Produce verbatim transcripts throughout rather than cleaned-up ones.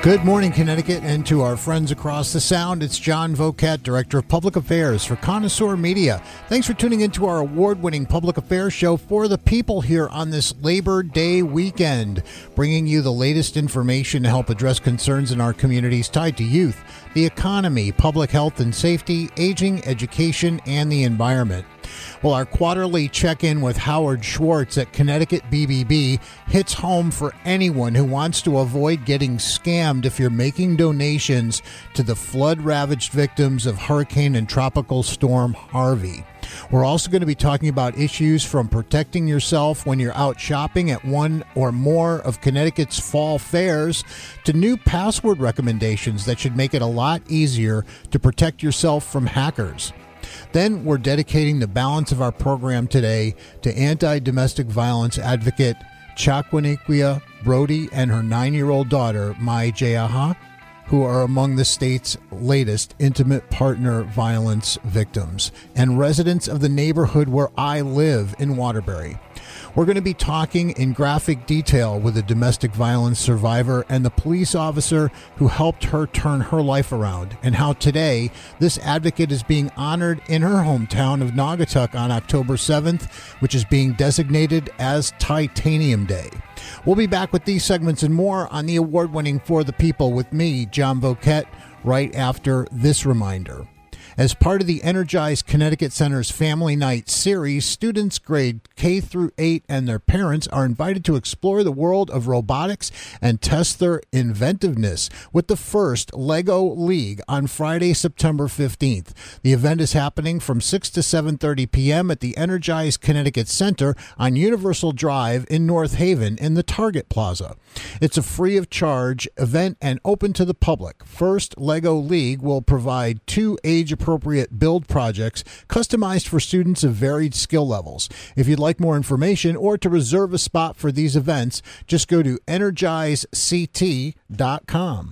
Good morning, Connecticut, and to our friends across the Sound, it's John Voket, Director of Public Affairs for Connoisseur Media. Thanks for tuning into our award-winning public affairs show for the people here on this Labor Day weekend, bringing you the latest information to help address concerns in our communities tied to youth, the economy, public health and safety, aging, education, and the environment. Well, our quarterly check-in with Howard Schwartz at Connecticut B B B hits home for anyone who wants to avoid getting scammed if you're making donations to the flood-ravaged victims of Hurricane and Tropical Storm Harvey. We're also going to be talking about issues from protecting yourself when you're out shopping at one or more of Connecticut's fall fairs to new password recommendations that should make it a lot easier to protect yourself from hackers. Then we're dedicating the balance of our program today to anti-domestic violence advocate Chakwanikia Brody and her nine-year-old daughter, Mai Jayaha, who are among the state's latest intimate partner violence victims and residents of the neighborhood where I live in Waterbury. We're going to be talking in graphic detail with a domestic violence survivor and the police officer who helped her turn her life around, and how today this advocate is being honored in her hometown of Naugatuck on October seventh, which is being designated as Titanium Day. We'll be back with these segments and more on the award-winning For the People with me, John Voket, right after this reminder. As part of the Energize Connecticut Center's Family Night series, students grade K through eight and their parents are invited to explore the world of robotics and test their inventiveness with the first Lego League on Friday, September fifteenth. The event is happening from six to seven thirty p.m. at the Energize Connecticut Center on Universal Drive in North Haven in the Target Plaza. It's a free of charge event and open to the public. First Lego League will provide two age-appropriate appropriate build projects customized for students of varied skill levels. If you'd like more information or to reserve a spot for these events, just go to energize c t dot com.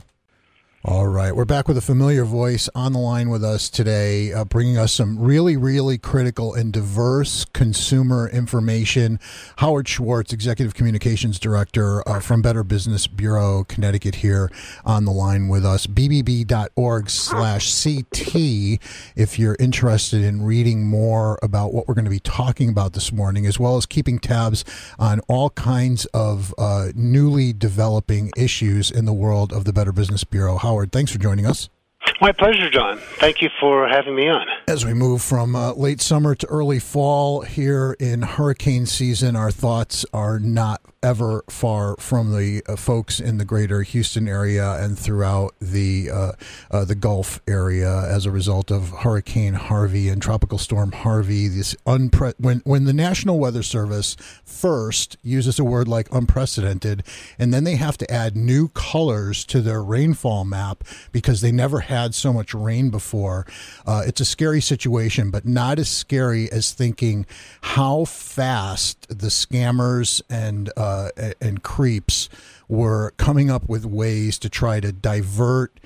All right, we're back with a familiar voice on the line with us today, uh, bringing us some really, really critical and diverse consumer information. Howard Schwartz, Executive Communications Director uh, from Better Business Bureau, Connecticut, here on the line with us. b b b dot org slash c t if you're interested in reading more about what we're going to be talking about this morning, as well as keeping tabs on all kinds of uh, newly developing issues in the world of the Better Business Bureau. Howard, thanks for joining us. My pleasure, John. Thank you for having me on. As we move from uh, late summer to early fall here in hurricane season, our thoughts are not ever far from the uh, folks in the greater Houston area and throughout the uh, uh, the Gulf area as a result of Hurricane Harvey and Tropical Storm Harvey. This unpre- when when the National Weather Service first uses a word like unprecedented, and then they have to add new colors to their rainfall map because they never had so much rain before. Uh, it's a scary situation, but not as scary as thinking how fast the scammers and uh, and creeps were coming up with ways to try to divert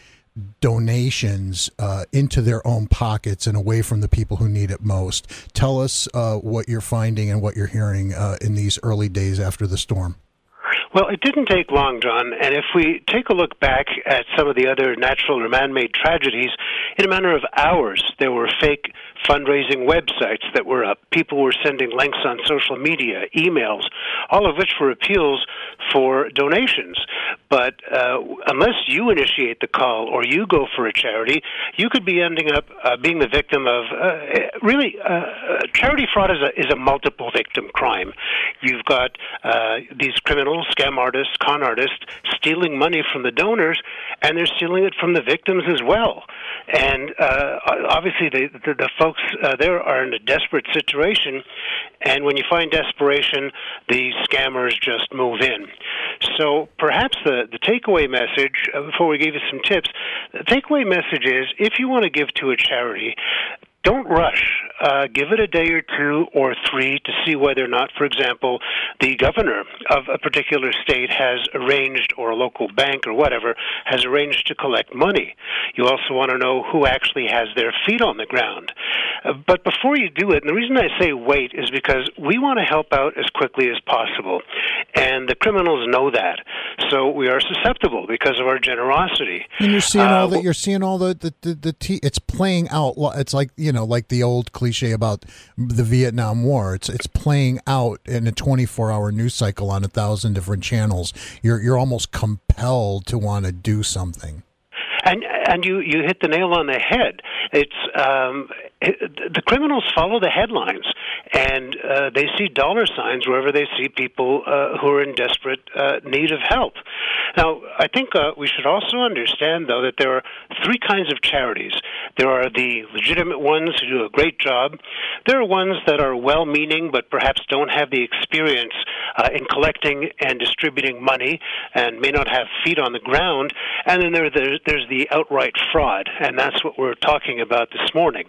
donations uh, into their own pockets and away from the people who need it most. Tell us uh, what you're finding and what you're hearing uh, in these early days after the storm. Well, it didn't take long, John, and if we take a look back at some of the other natural or man-made tragedies, in a matter of hours, there were fake fundraising websites that were up. People were sending links on social media, emails, all of which were appeals for donations. But uh, unless you initiate the call or you go for a charity, you could be ending up uh, being the victim of, uh, really, uh, charity fraud is a, is a multiple victim crime. You've got uh, these criminals, scam artists, con artists, stealing money from the donors, and they're stealing it from the victims as well. And uh, obviously the, the, the folks uh, there are in a desperate situation, and when you find desperation, the scammers just move in. So perhaps the, the takeaway message, uh, before we give you some tips, the takeaway message is if you want to give to a charity, don't rush. Uh, give it a day or two or three to see whether or not, for example, the governor of a particular state has arranged, or a local bank or whatever, has arranged to collect money. You also want to know who actually has their feet on the ground. Uh, but before you do it, and the reason I say wait is because we want to help out as quickly as possible. And the criminals know that. So we are susceptible because of our generosity. And you're seeing uh, all that. You're seeing all the the the, the t- it's playing out. It's like, you know, like the old cliche about the Vietnam War. It's it's playing out in a twenty-four hour news cycle on a thousand different channels. You're you're almost compelled to want to do something. And and you, you hit the nail on the head. It's um, it, the criminals follow the headlines, and uh, they see dollar signs wherever they see people uh, who are in desperate uh, need of help. Now, I think uh, we should also understand, though, that there are three kinds of charities. There are the legitimate ones who do a great job. There are ones that are well-meaning but perhaps don't have the experience uh, in collecting and distributing money and may not have feet on the ground. And then there, there, there's the outright fraud, and that's what we're talking about this morning.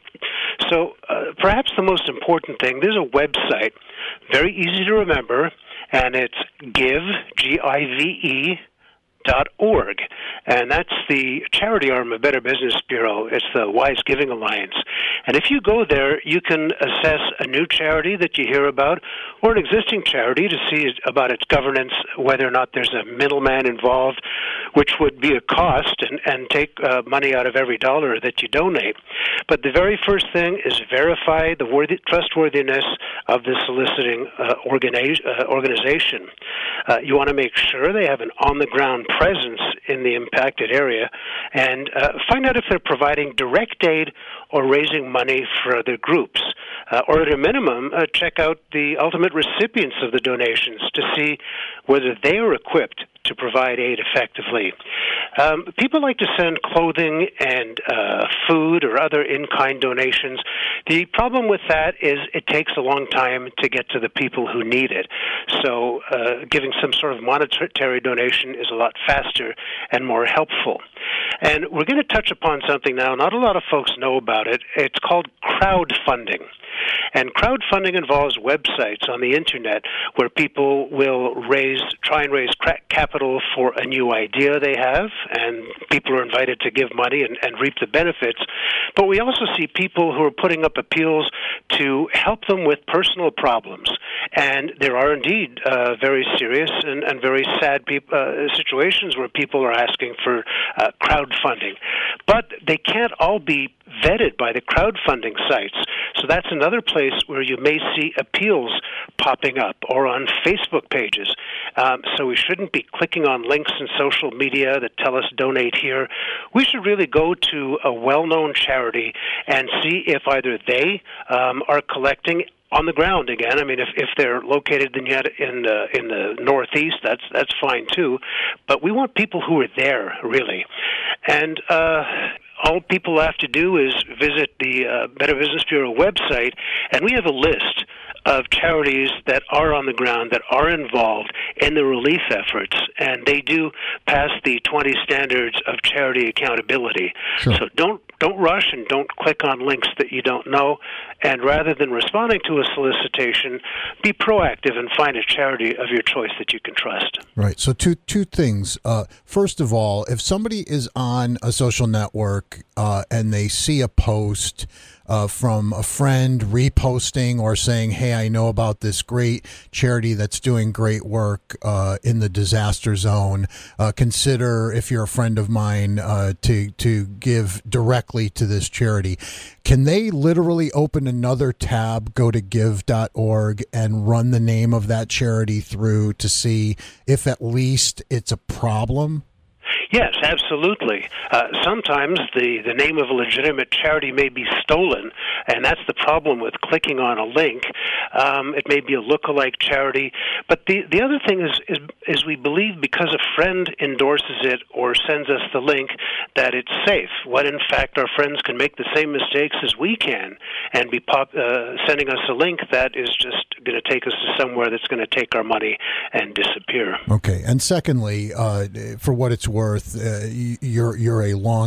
So uh, perhaps the most important thing, there's a website, very easy to remember, and it's give, G I V E, dot org, and that's the charity arm of Better Business Bureau. It's the Wise Giving Alliance. And if you go there, you can assess a new charity that you hear about or an existing charity to see about its governance, whether or not there's a middleman involved, which would be a cost, and, and take uh, money out of every dollar that you donate. But the very first thing is verify the worthy, trustworthiness of the soliciting uh, organi- uh, organization. Uh, you want to make sure they have an on-the-ground presence in the impacted area, and uh, find out if they're providing direct aid or raising money for other groups. Uh, or at a minimum, uh, check out the ultimate recipients of the donations to see whether they are equipped to provide aid effectively. Um, people like to send clothing and uh, food or other in-kind donations. The problem with that is it takes a long time to get to the people who need it. So uh, giving some sort of monetary donation is a lot faster and more helpful. And we're going to touch upon something now. Not a lot of folks know about it. It's called crowdfunding. And crowdfunding involves websites on the internet where people will raise, try and raise capital for a new idea they have, and people are invited to give money and, and reap the benefits. But we also see people who are putting up appeals to help them with personal problems. And there are indeed uh, very serious and, and very sad peop- uh, situations where people are asking for uh, crowdfunding. But they can't all be vetted by the crowdfunding sites. So that's another place where you may see appeals popping up, or on Facebook pages. Um, so we shouldn't be clicking on links in social media that tell us donate here. We should really go to a well-known charity and see if either they um, are collecting on the ground again. I mean, if, if they're located in in the in the Northeast, that's that's fine too. But we want people who are there, really. And uh, all people have to do is visit the uh, Better Business Bureau website, and we have a list of charities that are on the ground, that are involved in the relief efforts, and they do pass the twenty standards of charity accountability. Sure. So don't don't rush and don't click on links that you don't know, and rather than responding to a solicitation, be proactive and find a charity of your choice that you can trust. Right. So two two things. Uh, first of all, if somebody is on a social network uh, and they see a post Uh, from a friend reposting or saying, hey, I know about this great charity that's doing great work uh, in the disaster zone. Uh, consider, if you're a friend of mine, uh, to, to give directly to this charity. Can they literally open another tab, go to give dot org, and run the name of that charity through to see if at least it's a problem? Yes, absolutely. Uh, sometimes the, the name of a legitimate charity may be stolen, and that's the problem with clicking on a link. Um, it may be a lookalike charity. But the, the other thing is, is, is we believe because a friend endorses it or sends us the link that it's safe, when in fact our friends can make the same mistakes as we can and be pop, uh, sending us a link that is just going to take us to somewhere that's going to take our money and disappear. Okay. And secondly, uh, for what it's worth, Uh, you're you're a long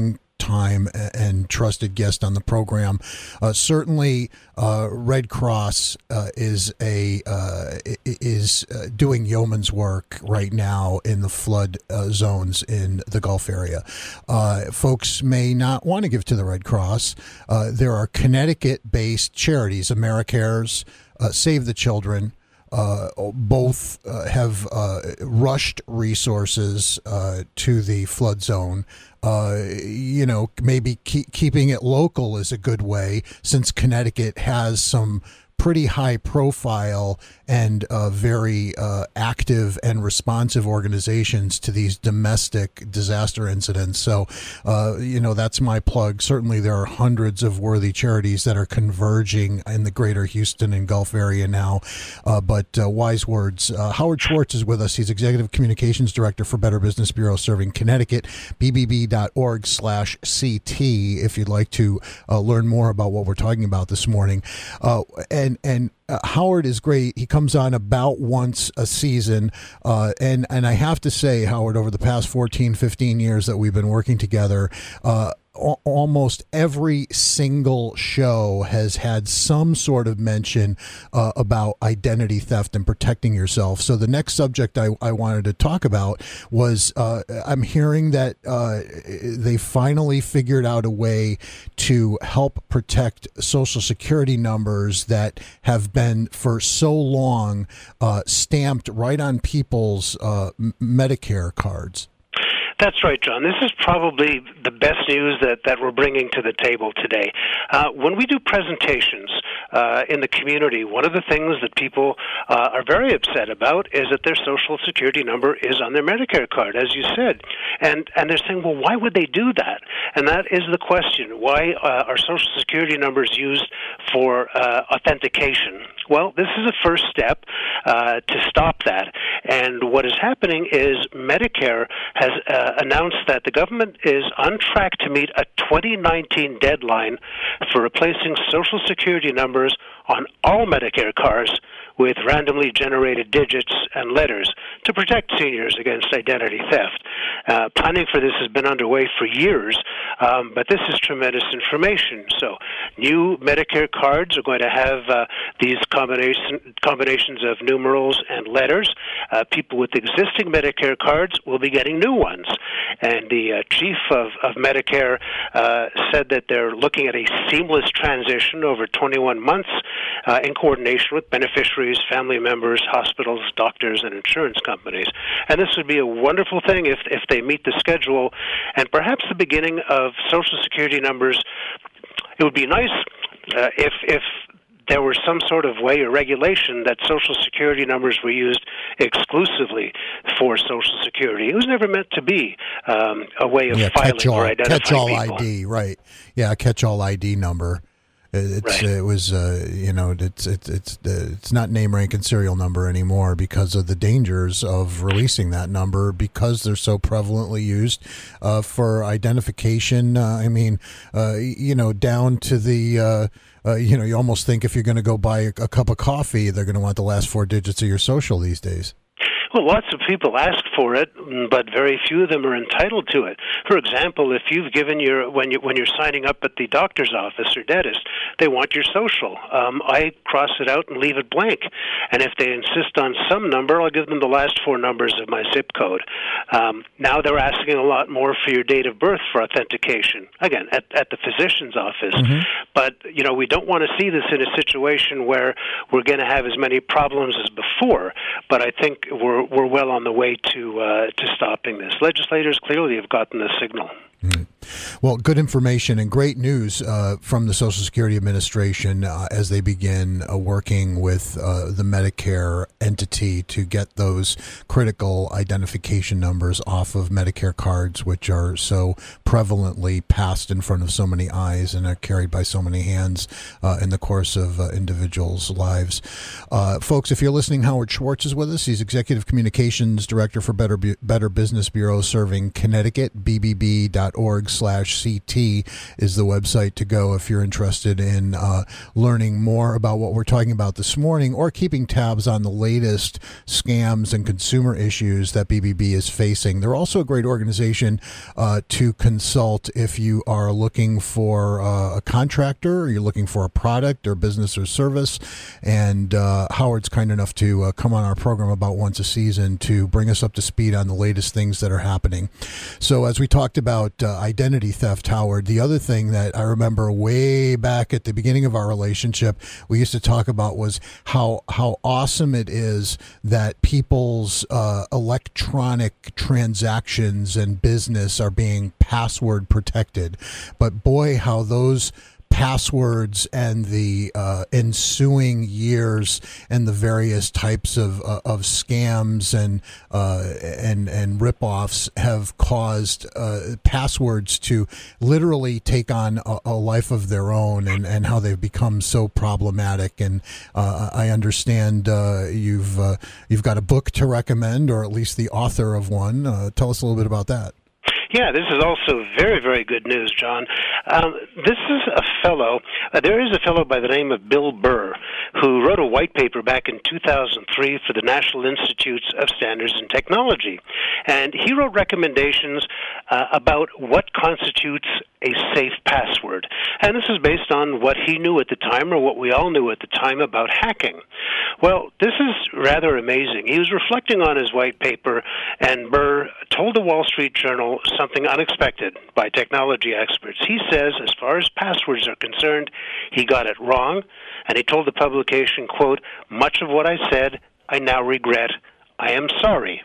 time and trusted guest on the program. Uh, certainly, uh, Red Cross uh, is a uh, is uh, doing yeoman's work right now in the flood uh, zones in the Gulf area. Uh, folks may not want to give to the Red Cross. Uh, there are Connecticut-based charities, AmeriCares, uh, Save the Children. Uh, both uh, have uh, rushed resources uh, to the flood zone. Uh, you know, maybe keep, keeping it local is a good way, since Connecticut has some pretty high profile and uh, very uh, active and responsive organizations to these domestic disaster incidents. So, uh, you know, that's my plug. Certainly there are hundreds of worthy charities that are converging in the greater Houston and Gulf area now. Uh, but uh, wise words. Uh, Howard Schwartz is with us. He's Executive Communications Director for Better Business Bureau serving Connecticut, b b b dot org slash c t if you'd like to uh, learn more about what we're talking about this morning. Uh, and And uh, Howard is great. He comes on about once a season. Uh, and, and I have to say, Howard, over the past fourteen, fifteen years that we've been working together, uh, almost every single show has had some sort of mention uh, about identity theft and protecting yourself. So the next subject I, I wanted to talk about was uh, I'm hearing that uh, they finally figured out a way to help protect Social Security numbers that have been for so long uh, stamped right on people's uh, Medicare cards. That's right, John. This is probably the best news that, that we're bringing to the table today. Uh, when we do presentations uh, in the community, one of the things that people uh, are very upset about is that their Social Security number is on their Medicare card, as you said. And and they're saying, well, why would they do that? And that is the question. Why uh, are Social Security numbers used for uh, authentication? Well, this is a first step uh, to stop that. And what is happening is Medicare has uh, announced that the government is on track to meet a twenty nineteen deadline for replacing Social Security numbers on all Medicare cards with randomly generated digits and letters to protect seniors against identity theft. Uh, planning for this has been underway for years, um, but this is tremendous information. So new Medicare cards are going to have uh, these combination, combinations of numerals and letters. Uh, people with existing Medicare cards will be getting new ones. And the uh, chief of, of Medicare uh, said that they're looking at a seamless transition over twenty-one months uh, in coordination with beneficiaries, family members, hospitals, doctors, and insurance companies. And this would be a wonderful thing if, if they meet the schedule, and perhaps the beginning of Social Security numbers. It would be nice uh, if if there were some sort of way or regulation that Social Security numbers were used exclusively for Social Security. It was never meant to be um, a way of yeah, filing catch-all, or identifying catch-all people. I D, right? Yeah, catch-all I D number. It's right. It was uh, you know it's it's it's it's not name, rank, and serial number anymore because of the dangers of releasing that number because they're so prevalently used uh, for identification. Uh, I mean, uh, you know, down to the uh, uh, you know, you almost think if you're going to go buy a, a cup of coffee, they're going to want the last four digits of your social these days. Well, lots of people ask for it, but very few of them are entitled to it. For example, if you've given your when you when you're signing up at the doctor's office or dentist, they want your social. Um, I cross it out and leave it blank. And if they insist on some number, I'll give them the last four numbers of my zip code. Um, now they're asking a lot more for your date of birth for authentication. Again, at at the physician's office. Mm-hmm. But you know, we don't want to see this in a situation where we're going to have as many problems as before. But I think we're we're well on the way to uh, to stopping this. Legislators clearly have gotten the signal. Mm. Well, good information and great news uh, from the Social Security Administration uh, as they begin uh, working with uh, the Medicare entity to get those critical identification numbers off of Medicare cards, which are so prevalently passed in front of so many eyes and are carried by so many hands uh, in the course of uh, individuals' lives. Uh, folks, if you're listening, Howard Schwartz is with us. He's Executive Communications Director for Better Bu- Better Business Bureau serving Connecticut, b b b dot org backslash CT is the website to go if you're interested in uh, learning more about what we're talking about this morning or keeping tabs on the latest scams and consumer issues that B B B is facing. They're also a great organization uh, to consult if you are looking for uh, a contractor, or you're looking for a product or business or service. And uh, Howard's kind enough to uh, come on our program about once a season to bring us up to speed on the latest things that are happening. So as we talked about uh, identity theft, Howard, the other thing that I remember way back at the beginning of our relationship, we used to talk about was how how awesome it is that people's uh, electronic transactions and business are being password protected. But boy, how those passwords and the uh, ensuing years and the various types of uh, of scams and uh, and and ripoffs have caused uh, passwords to literally take on a, a life of their own, and, and how they've become so problematic. And uh, I understand uh, you've uh, you've got a book to recommend, or at least the author of one. Uh, tell us a little bit about that. Yeah, this is also very, very good news, John. Um, this is a fellow, uh, there is a fellow by the name of Bill Burr, who wrote a white paper back in two thousand three for the National Institutes of Standards and Technology. And he wrote recommendations uh, about what constitutes a safe password. And this is based on what he knew at the time, or what we all knew at the time, about hacking. Well, this is rather amazing. He was reflecting on his white paper, and Burr told the Wall Street Journal something unexpected by technology experts. He says, as far as passwords are concerned, he got it wrong, and he told the publication, quote, "Much of what I said, I now regret. I am sorry."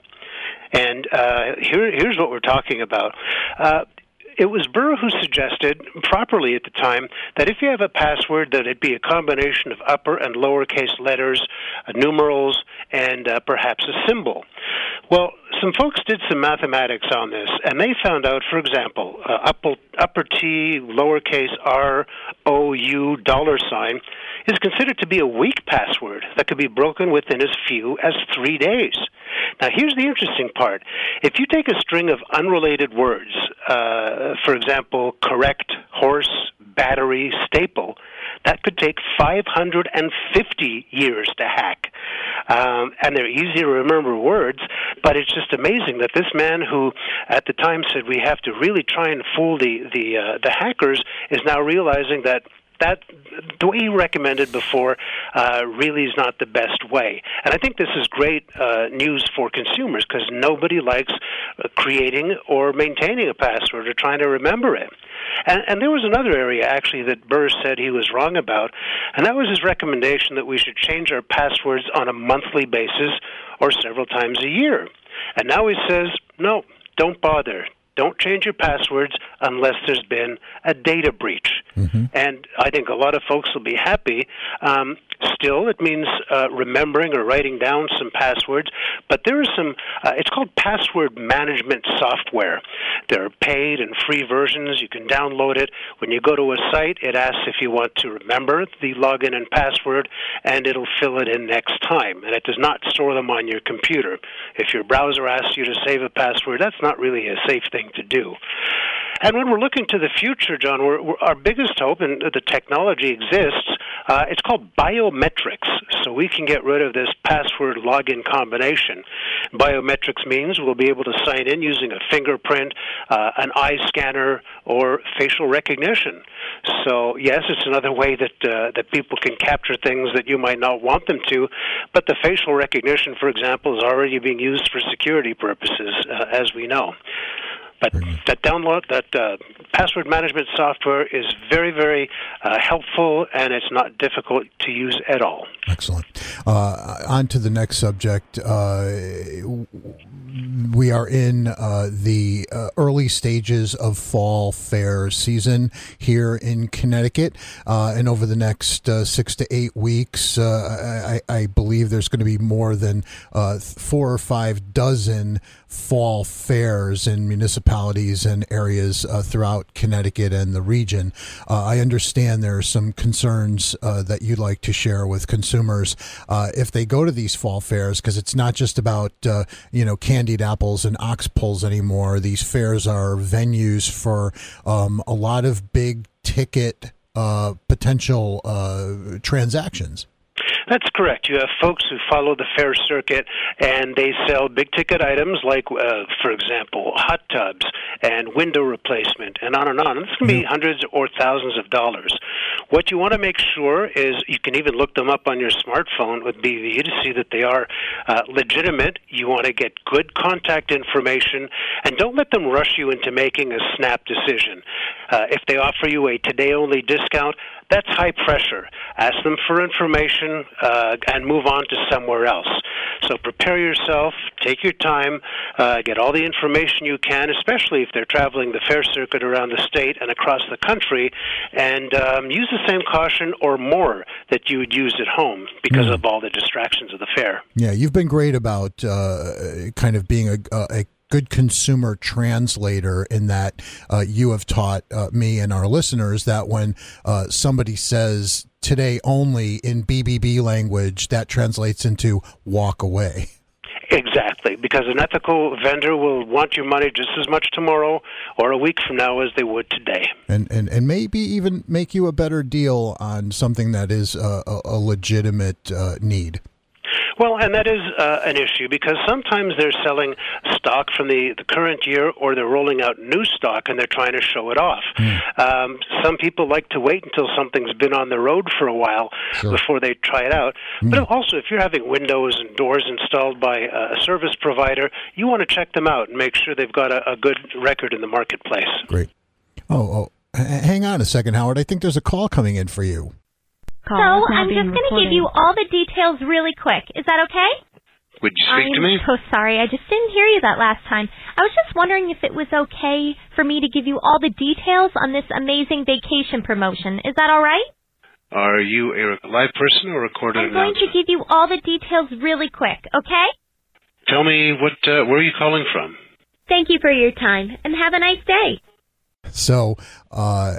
And uh, here, here's what we're talking about. Uh, It was Burr who suggested, properly at the time, that if you have a password, that it be a combination of upper and lowercase letters, uh, numerals, and uh, perhaps a symbol. Well, some folks did some mathematics on this, and they found out, for example, uh, upper, upper T, lowercase r, O, U, dollar sign is considered to be a weak password that could be broken within as few as three days. Now, here's the interesting part. If you take a string of unrelated words, uh, for example, correct, horse, battery, staple, that could take five hundred fifty years to hack. Um, and they're easy to remember words, but it's just amazing that this man who at the time said we have to really try and fool the, the, uh, the hackers is now realizing that that the way he recommended before uh, really is not the best way. And I think this is great uh, news for consumers, because nobody likes uh, creating or maintaining a password or trying to remember it. And, and there was another area, actually, that Burr said he was wrong about, and that was his recommendation that we should change our passwords on a monthly basis or several times a year. And now he says, no, don't bother. Don't change your passwords unless there's been a data breach. Mm-hmm. And I think a lot of folks will be happy. Um, still, it means uh, remembering or writing down some passwords. But there is some, uh, it's called password management software. There are paid and free versions. You can download it. When you go to a site, it asks if you want to remember the login and password, and it'll fill it in next time. And it does not store them on your computer. If your browser asks you to save a password, that's not really a safe thing to do. And when we're looking to the future, John, we're, we're, our biggest hope, and the technology exists, uh, it's called biometrics. So we can get rid of this password login combination. Biometrics means we'll be able to sign in using a fingerprint, uh, an eye scanner, or facial recognition. So yes, it's another way that uh, that people can capture things that you might not want them to, but the facial recognition, for example, is already being used for security purposes, uh, as we know. But that download, that uh, password management software is very, very uh, helpful, and it's not difficult to use at all. Excellent. Uh, on to the next subject. Uh, we are in uh, the uh, early stages of fall fair season here in Connecticut, uh, and over the next uh, six to eight weeks, uh, I, I believe there's going to be more than uh, four or five dozen fall fairs in municipalities and areas uh, throughout Connecticut and the region. Uh, I understand there are some concerns uh, that you'd like to share with consumers uh, if they go to these fall fairs, because it's not just about uh, you know candy candied apples and ox pulls anymore. These fairs are venues for um, a lot of big ticket uh, potential uh, transactions. That's correct. You have folks who follow the fair circuit, and they sell big-ticket items like, uh, for example, hot tubs and window replacement, and on and on. This can be hundreds or thousands of dollars. What you want to make sure is you can even look them up on your smartphone with B V to see that they are uh, legitimate. You want to get good contact information, and don't let them rush you into making a snap decision. Uh, if they offer you a today-only discount, that's high pressure. Ask them for information uh, and move on to somewhere else. So prepare yourself, take your time, uh, get all the information you can, especially if they're traveling the fair circuit around the state and across the country, and um, use the same caution or more that you would use at home because mm. of all the distractions of the fair. Yeah, you've been great about uh, kind of being a, a good consumer translator in that uh, you have taught uh, me and our listeners that when uh, somebody says today only in B B B language, that translates into walk away. Exactly, because an ethical vendor will want your money just as much tomorrow or a week from now as they would today. And and, and maybe even make you a better deal on something that is a, a, a legitimate uh, need. Well, and that is uh, an issue because sometimes they're selling stock from the, the current year or they're rolling out new stock and they're trying to show it off. Mm. Um, some people like to wait until something's been on the road for a while sure. before they try it out. Mm. But also, if you're having windows and doors installed by a service provider, you want to check them out and make sure they've got a, a good record in the marketplace. Great. Oh, oh, hang on a second, Howard. I think there's a call coming in for you. So I'm just going to give you all the details really quick. Is that okay? Would you speak I'm to me? I'm so sorry. I just didn't hear you that last time. I was just wondering if it was okay for me to give you all the details on this amazing vacation promotion. Is that all right? Are you a live person or recorded I'm going to give you all the details really quick, okay? Tell me, what? Uh, where are you calling from? Thank you for your time, and have a nice day. So uh,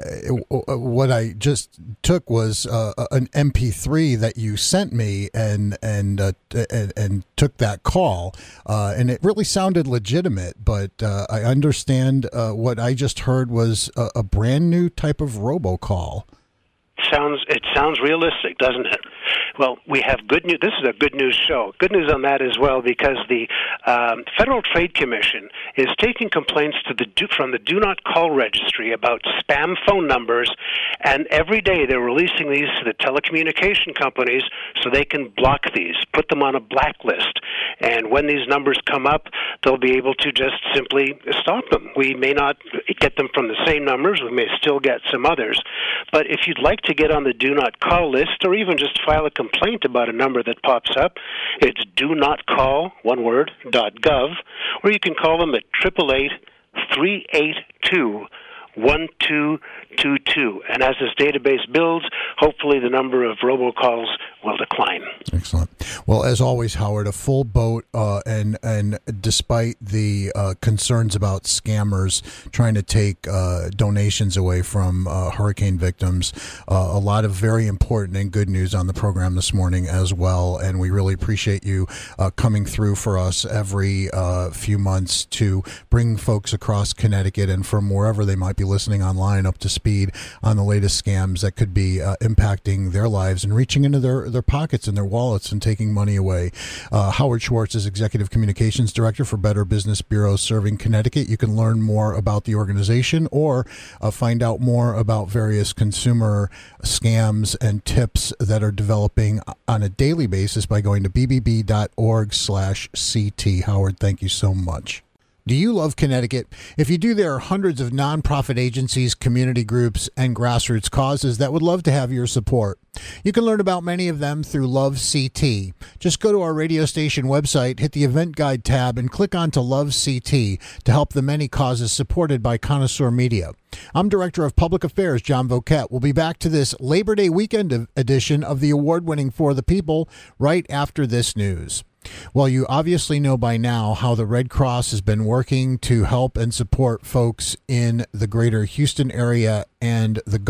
what I just took was uh, an M P three that you sent me and and uh, and, and took that call, uh, and it really sounded legitimate. But uh, I understand uh, what I just heard was a, a brand new type of robocall. Sounds it sounds realistic, doesn't it? Well, we have good news. This is a good news show. Good news on that as well, because the um, Federal Trade Commission is taking complaints to the do, from the Do Not Call Registry about spam phone numbers, and every day they're releasing these to the telecommunication companies so they can block these, put them on a blacklist. And when these numbers come up, they'll be able to just simply stop them. We may not get them from the same numbers. We may still get some others. But if you'd like to get on the Do Not Call list, or even just file a complaint about a number that pops up, it's do not call, one word, dot gov, or you can call them at eight eight eight, three eight two, one two two two. And as this database builds, hopefully the number of robocalls will decline. Excellent. Well, as always, Howard, a full boat, uh, and and despite the uh, concerns about scammers trying to take uh, donations away from uh, hurricane victims, uh, a lot of very important and good news on the program this morning as well, and we really appreciate you uh, coming through for us every uh, few months to bring folks across Connecticut and from wherever they might be listening online up to speed on the latest scams that could be uh, impacting their lives and reaching into their their pockets and their wallets and taking money away. Uh, Howard Schwartz is Executive Communications Director for Better Business Bureau serving Connecticut. You can learn more about the organization or uh, find out more about various consumer scams and tips that are developing on a daily basis by going to b b b dot org slash c t. Howard, thank you so much. Do you love Connecticut? If you do, there are hundreds of nonprofit agencies, community groups, and grassroots causes that would love to have your support. You can learn about many of them through Love C T. Just go to our radio station website, hit the event guide tab, and click on to Love C T to help the many causes supported by Connoisseur Media. I'm Director of Public Affairs, John Voket. We'll be back to this Labor Day weekend edition of the award-winning For the People right after this news. Well, you obviously know by now how the Red Cross has been working to help and support folks in the greater Houston area and the Gulf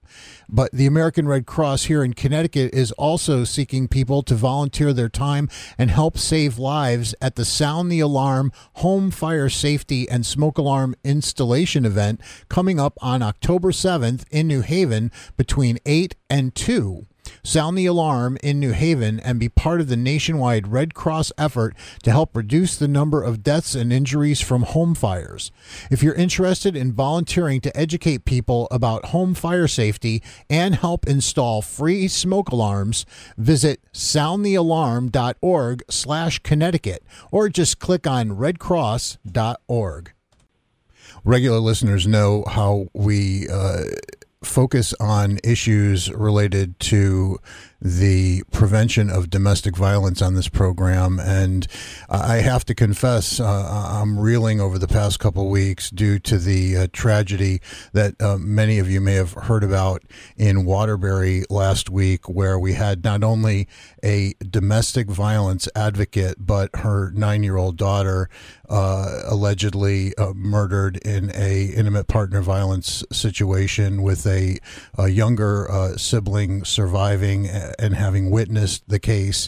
But the American Red Cross here in Connecticut is also seeking people to volunteer their time and help save lives at the Sound the Alarm Home Fire Safety and Smoke Alarm Installation event coming up on October seventh in New Haven between eight and two. Sound the alarm in New Haven and be part of the nationwide Red Cross effort to help reduce the number of deaths and injuries from home fires. If you're interested in volunteering to educate people about home fire safety and help install free smoke alarms, visit sound the alarm dot org slash Connecticut or just click on red cross dot org. Regular listeners know how we uh, focus on issues related to the prevention of domestic violence on this program. And I have to confess, uh, I'm reeling over the past couple of weeks due to the uh, tragedy that uh, many of you may have heard about in Waterbury last week, where we had not only a domestic violence advocate, but her nine-year-old daughter uh, allegedly uh, murdered in a intimate partner violence situation with a, a younger uh, sibling surviving and having witnessed the case.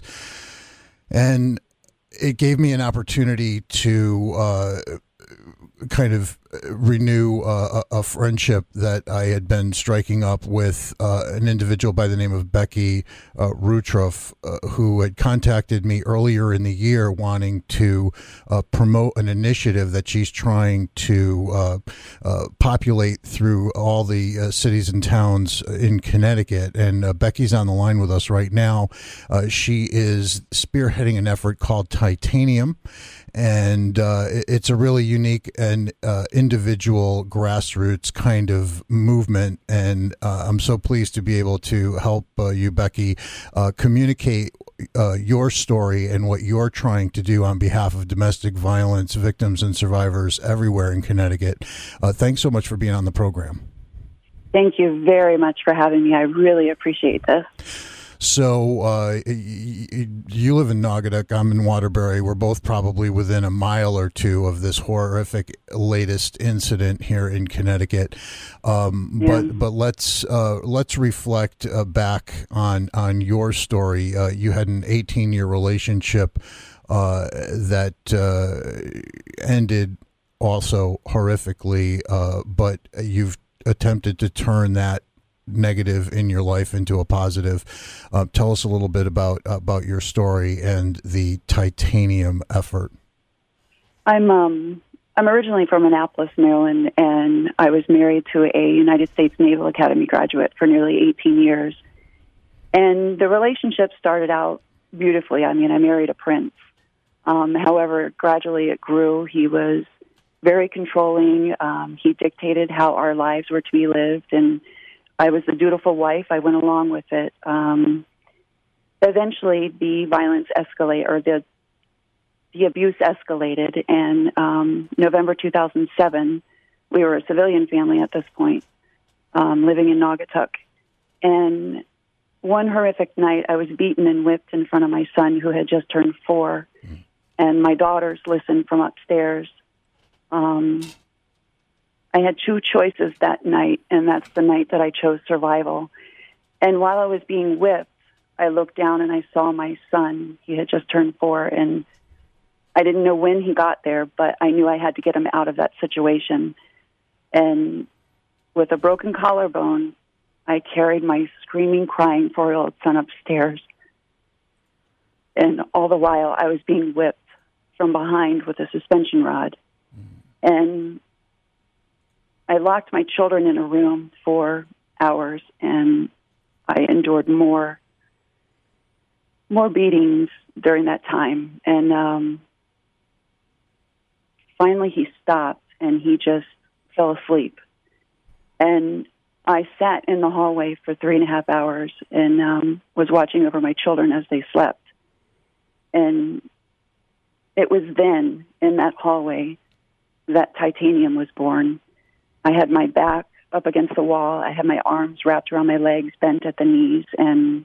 And it gave me an opportunity to uh, kind of renew uh, a friendship that I had been striking up with uh, an individual by the name of Becky uh, Rutroff, uh, who had contacted me earlier in the year wanting to uh, promote an initiative that she's trying to uh, uh, populate through all the uh, cities and towns in Connecticut. And uh, Becky's on the line with us right now. Uh, she is spearheading an effort called Titanium. And uh, it's a really unique and uh, individual grassroots kind of movement. And uh, I'm so pleased to be able to help uh, you, Becky, uh, communicate uh, your story and what you're trying to do on behalf of domestic violence victims and survivors everywhere in Connecticut. Uh, thanks so much for being on the program. Thank you very much for having me. I really appreciate this. So uh, you live in Naugatuck, I'm in Waterbury. We're both probably within a mile or two of this horrific latest incident here in Connecticut. Um, yeah. But but let's uh, let's reflect uh, back on on your story. Uh, you had an eighteen-year relationship uh, that uh, ended also horrifically, uh, but you've attempted to turn that negative in your life into a positive. Uh, tell us a little bit about about your story and the Titanium effort. I'm um I'm originally from Annapolis, Maryland, and I was married to a United States Naval Academy graduate for nearly eighteen years. And the relationship started out beautifully. I mean, I married a prince. Um, however, gradually it grew. He was very controlling. Um, he dictated how our lives were to be lived, and I was the dutiful wife. I went along with it. Um, eventually, the violence escalated, or the the abuse escalated. And um, November two thousand seven, we were a civilian family at this point, um, living in Naugatuck. And one horrific night, I was beaten and whipped in front of my son, who had just turned four, mm. and my daughters listened from upstairs. Um, I had two choices that night, and that's the night that I chose survival. And while I was being whipped, I looked down and I saw my son. He had just turned four, and I didn't know when he got there, but I knew I had to get him out of that situation. And with a broken collarbone, I carried my screaming, crying four-year-old son upstairs. And all the while, I was being whipped from behind with a suspension rod. And I locked my children in a room for hours, and I endured more more beatings during that time. And um, finally he stopped, and he just fell asleep. And I sat in the hallway for three and a half hours and um, was watching over my children as they slept. And it was then, in that hallway, that Titanium was born. I had my back up against the wall. I had my arms wrapped around my legs, bent at the knees, and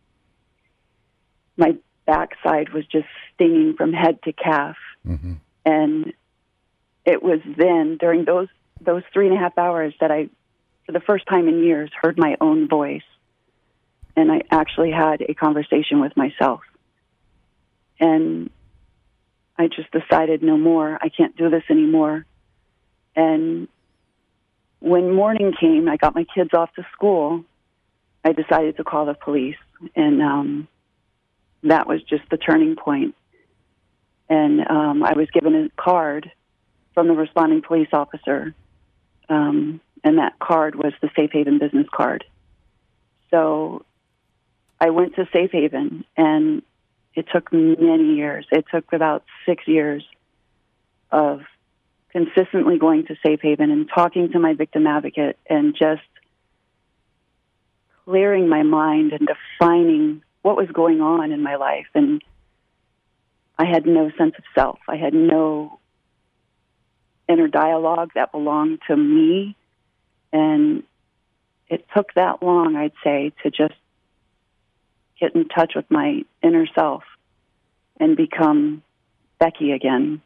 my backside was just stinging from head to calf. Mm-hmm. And it was then, during those those three and a half hours, that I for the first time in years, heard my own voice. And I actually had a conversation with myself. And I just decided no more. I can't do this anymore. And when morning came, I got my kids off to school. I decided to call the police. And um, that was just the turning point. And um, I was given a card from the responding police officer. Um, and that card was the Safe Haven business card. So I went to Safe Haven, and it took many years. It took about six years of consistently going to Safe Haven and talking to my victim advocate and just clearing my mind and defining what was going on in my life. And I had no sense of self. I had no inner dialogue that belonged to me. And it took that long, I'd say, to just get in touch with my inner self and become Becky again.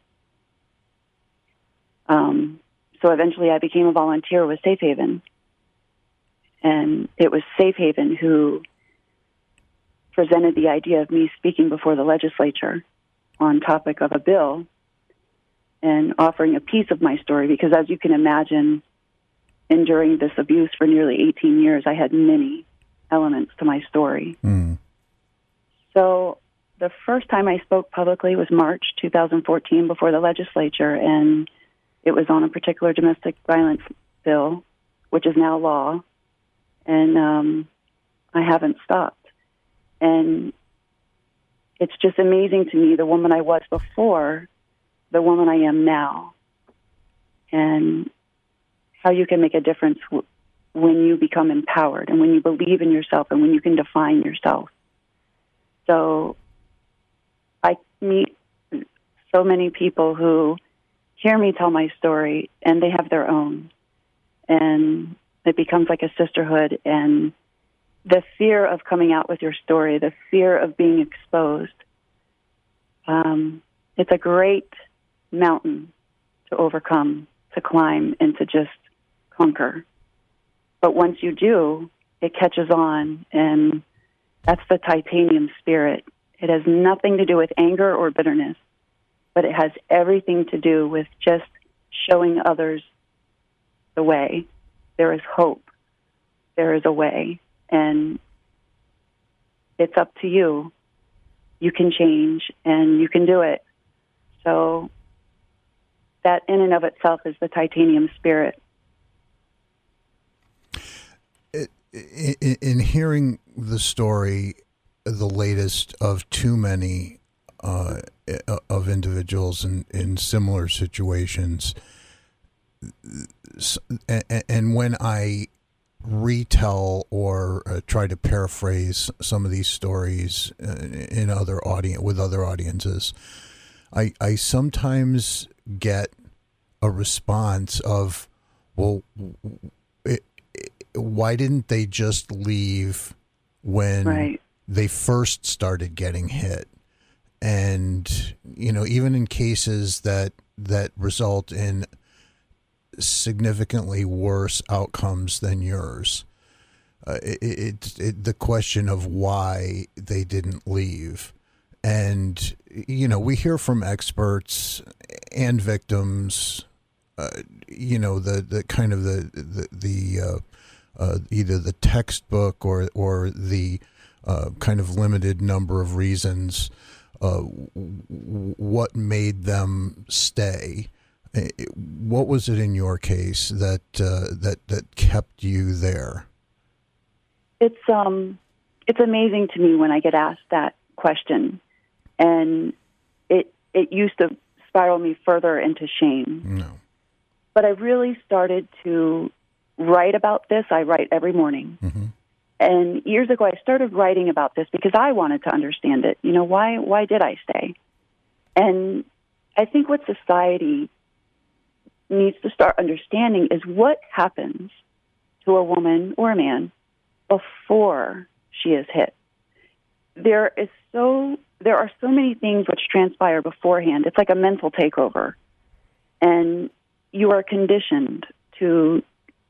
Um, so eventually I became a volunteer with Safe Haven. And it was Safe Haven who presented the idea of me speaking before the legislature on topic of a bill and offering a piece of my story, because as you can imagine, enduring this abuse for nearly eighteen years, I had many elements to my story. Mm. So the first time I spoke publicly was March two thousand fourteen before the legislature, and it was on a particular domestic violence bill, which is now law, and um, I haven't stopped. And it's just amazing to me, the woman I was before, the woman I am now, and how you can make a difference w- when you become empowered and when you believe in yourself and when you can define yourself. So I meet so many people who hear me tell my story, and they have their own. And it becomes like a sisterhood. And the fear of coming out with your story, the fear of being exposed, um, it's a great mountain to overcome, to climb, and to just conquer. But once you do, it catches on, and that's the titanium spirit. It has nothing to do with anger or bitterness, but it has everything to do with just showing others the way. There is hope. There is a way, and it's up to you. You can change, and you can do it. So that in and of itself is the titanium spirit. In, in hearing the story, the latest of too many uh, of individuals in, in similar situations, and, and when I retell or uh, try to paraphrase some of these stories in other audience with other audiences, I I sometimes get a response of, well, it, why didn't they just leave when right. they first started getting hit? And, you know, even in cases that that result in significantly worse outcomes than yours, uh, it, it, it the question of why they didn't leave. And, you know, we hear from experts and victims, uh, you know, the, the kind of the, the, the uh, Uh, either the textbook or or the uh, kind of limited number of reasons uh, w- what made them stay. What was it in your case that uh, that that kept you there? It's um it's amazing to me when I get asked that question, and it it used to spiral me further into shame. No, but I really started to write about this. I write every morning. Mm-hmm. And years ago, I started writing about this because I wanted to understand it. You know, why why did I stay? And I think what society needs to start understanding is what happens to a woman or a man before she is hit. There is so there are so many things which transpire beforehand. It's like a mental takeover. And you are conditioned to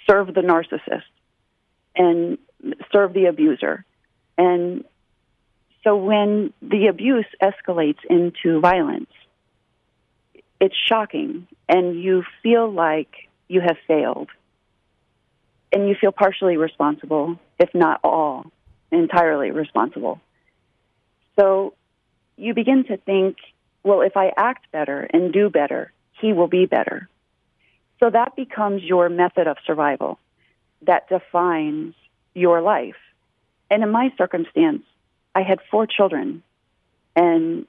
serve the narcissist and serve the abuser. And so when the abuse escalates into violence, it's shocking, and you feel like you have failed, and you feel partially responsible, if not all, entirely responsible. So you begin to think, well, if I act better and do better, he will be better. So that becomes your method of survival that defines your life. And in my circumstance, I had four children, and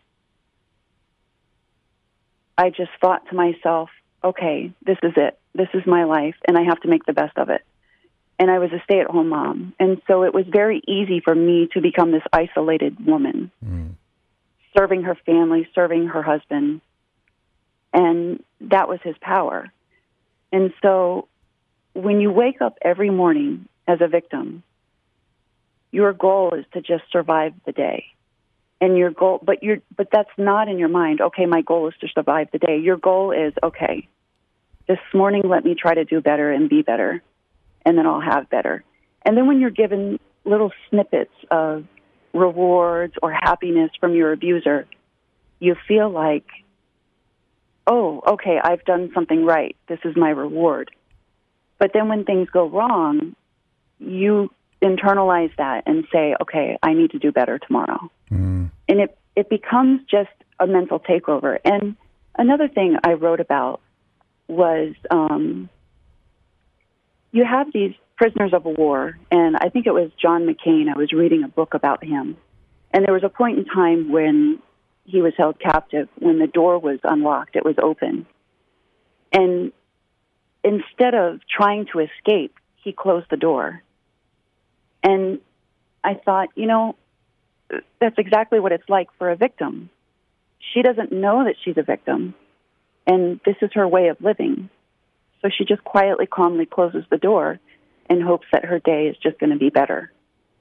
I just thought to myself, okay, this is it. This is my life, and I have to make the best of it. And I was a stay-at-home mom, and so it was very easy for me to become this isolated woman, mm. serving her family, serving her husband, and that was his power. And so when you wake up every morning as a victim, your goal is to just survive the day. And your goal, but you're, but that's not in your mind. Okay, my goal is to survive the day. Your goal is, okay, this morning let me try to do better and be better, and then I'll have better. And then when you're given little snippets of rewards or happiness from your abuser, you feel like, oh, okay, I've done something right. This is my reward. But then when things go wrong, you internalize that and say, okay, I need to do better tomorrow. Mm. And it, it becomes just a mental takeover. And another thing I wrote about was um, you have these prisoners of war, and I think it was John McCain. I was reading a book about him. And there was a point in time when he was held captive, when the door was unlocked, it was open. And instead of trying to escape, he closed the door. And I thought, you know, that's exactly what it's like for a victim. She doesn't know that she's a victim, and this is her way of living. So she just quietly, calmly closes the door and hopes that her day is just going to be better.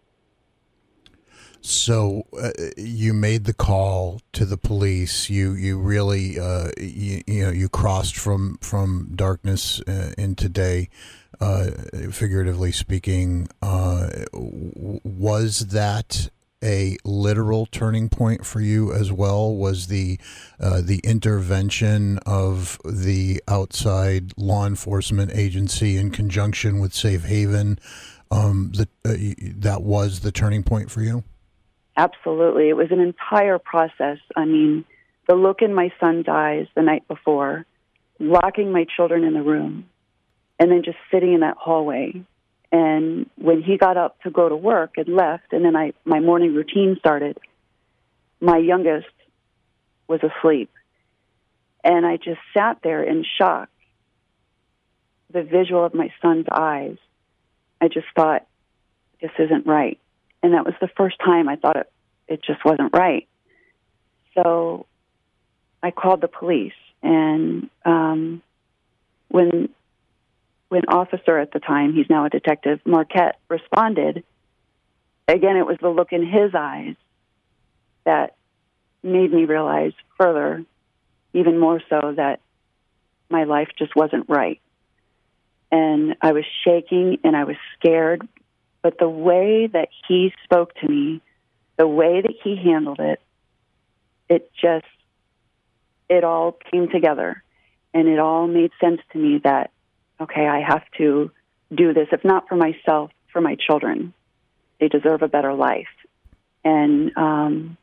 So uh, you made the call to the police. You you really uh, you, you know you crossed from from darkness uh, into day, uh, figuratively speaking. Uh, was that a literal turning point for you as well? Was the uh, the intervention of the outside law enforcement agency in conjunction with Safe Haven um, that uh, that was the turning point for you? Absolutely. It was an entire process. I mean, the look in my son's eyes the night before, locking my children in the room, and then just sitting in that hallway. And when he got up to go to work and left, and then I my morning routine started, my youngest was asleep. And I just sat there in shock. The visual of my son's eyes, I just thought, this isn't right. And that was the first time I thought it, it just wasn't right. So I called the police, and um, when when officer at the time, he's now a detective, Marquette, responded, again, it was the look in his eyes that made me realize further, even more so, that my life just wasn't right. And I was shaking and I was scared. But the way that he spoke to me, the way that he handled it, it just, it all came together. And it all made sense to me that, okay, I have to do this, if not for myself, for my children. They deserve a better life. And um,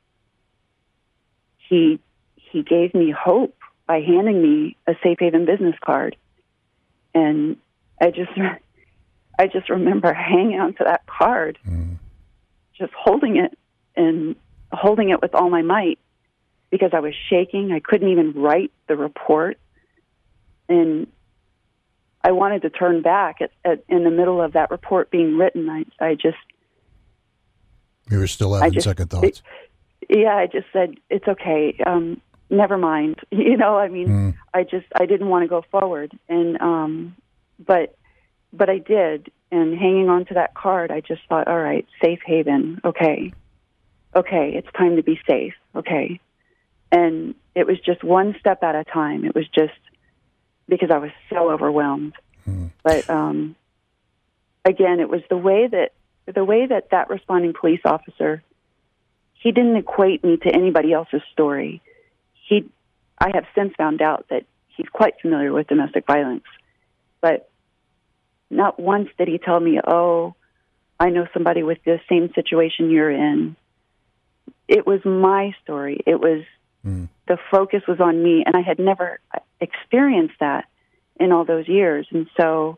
he he gave me hope by handing me a Safe Haven business card. And I just... I just remember hanging on to that card, mm. just holding it and holding it with all my might because I was shaking. I couldn't even write the report. And I wanted to turn back at, at, in the middle of that report being written. I, I just... You were still having just, second thoughts. It, yeah, I just said, it's okay. Um, never mind. You know, I mean, mm. I just, I didn't want to go forward. And, um, but... But I did, and hanging on to that card, I just thought, all right, Safe Haven, okay. Okay, it's time to be safe, okay. And it was just one step at a time. It was just because I was so overwhelmed. Hmm. But um, again, it was the way that the way that that responding police officer, he didn't equate me to anybody else's story. He, I have since found out that he's quite familiar with domestic violence, but not once did he tell me, "Oh, I know somebody with the same situation you're in." It was my story. It was mm. the focus was on me, and I had never experienced that in all those years, and so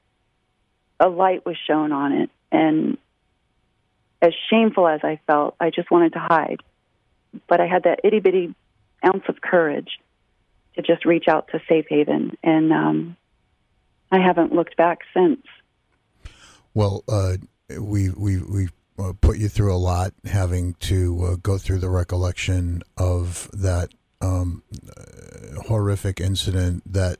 a light was shown on it. And as shameful as I felt, I just wanted to hide. But I had that itty bitty ounce of courage to just reach out to Safe Haven, and um, I haven't looked back since. Well, uh, we we we uh, put you through a lot, having to uh, go through the recollection of that um, uh, horrific incident that